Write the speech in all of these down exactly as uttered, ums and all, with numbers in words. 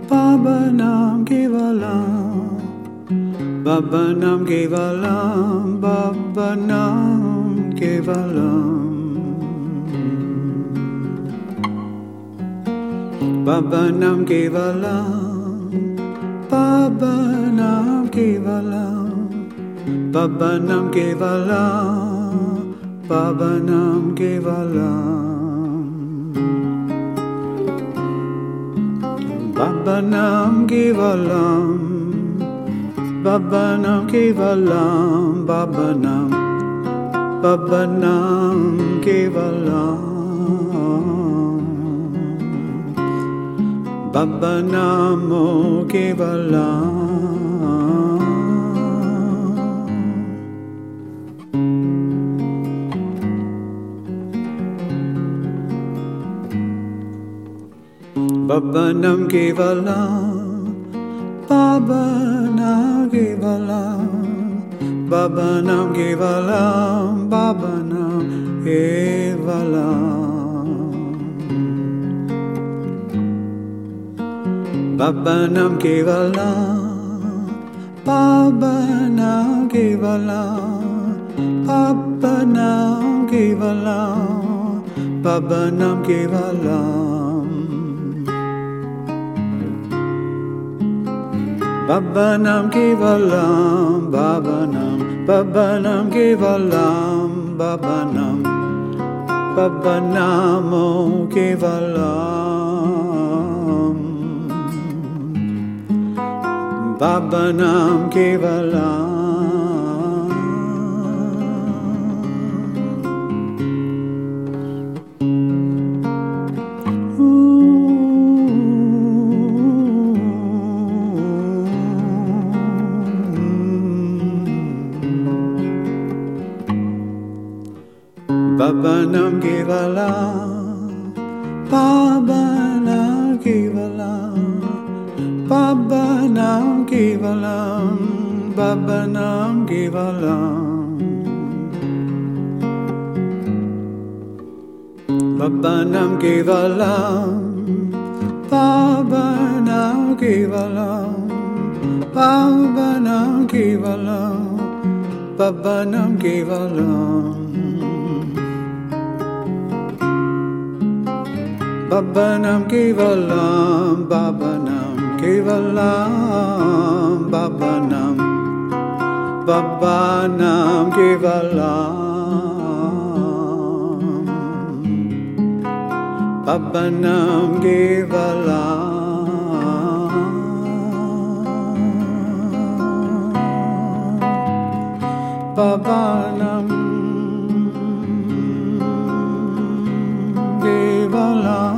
Baba Nam Kevalam, Baba Nam Kevalam, Baba Nam Kevalam, Baba Nam Kevalam, Baba Nam Kevalam, Baba Nam Kevalam, Baba Nam Kevalam, Baba Nam Kevalam, Baba Nam Kevalam, Baba Nam, Baba Nam Kevalam, Baba Namo Kevalam, Baba Nam Kevalam, Baba Nam Kevalam, Baba Nam Kevalam, Baba Nam Kevalam, Baba Nam Kevalam, Baba Nam Kevalam, Baba Nam Kevalam, Baba Nam Kevalam, Baba Nam Kevalam, Baba Nam, Baba Nam Kevalam, Baba Nam, Baba Namo Kevalam, Baba Nam Kevalam, Baba Nam Kevalam, Baba Nam Kevalam, Baba Nam Kevalam, Baba Nam Kevalam, Baba Nam Kevalam, Baba Nam Kevalam, Baba Nam Kevalam, Baba Nam Kevalam, Baba Nam Kevalam, Baba Nam Kevalam, Baba Nam, Baba Nam Kevalam, Baba Nam Kevalam, Baba Nam Kevalam.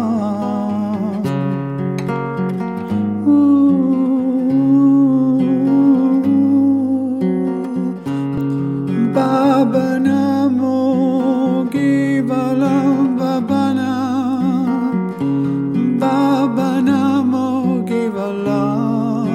Baba Namo Kevalam, Baba Nam, Baba Namo Kevalam,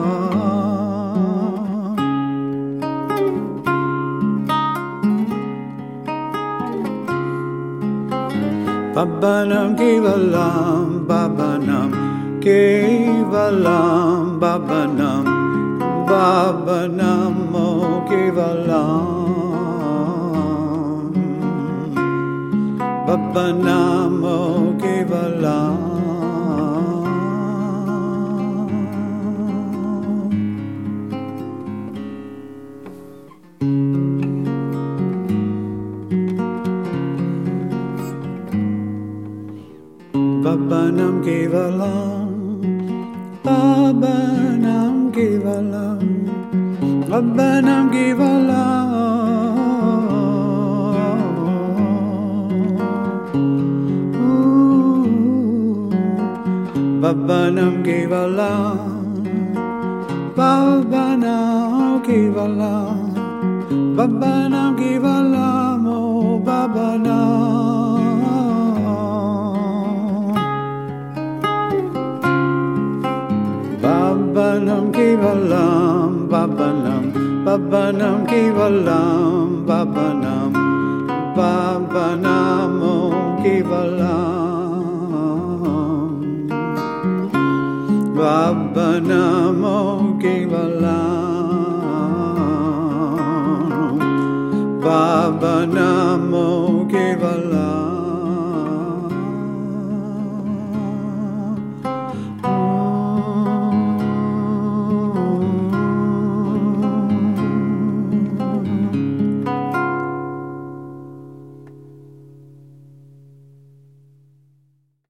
Baba Nam Kevalam, Baba Nam Kevalam, Baba Nam, Baba Namo Kevalam, Baba Namo Kevalam, Baba Nam Kevalam, Baba Nam Kevalam, Baba Nam Kevalam, Baba Nam Kevalam, Baba Nam Kevalam, Baba Nam Kevalam, oh Baba Nam, Baba Nam Kevalam, Baba Nam, Baba Nam Kevalam, Baba Nam, Baba Namo Kevalam, Baba Namo Kevalam, Baba Namo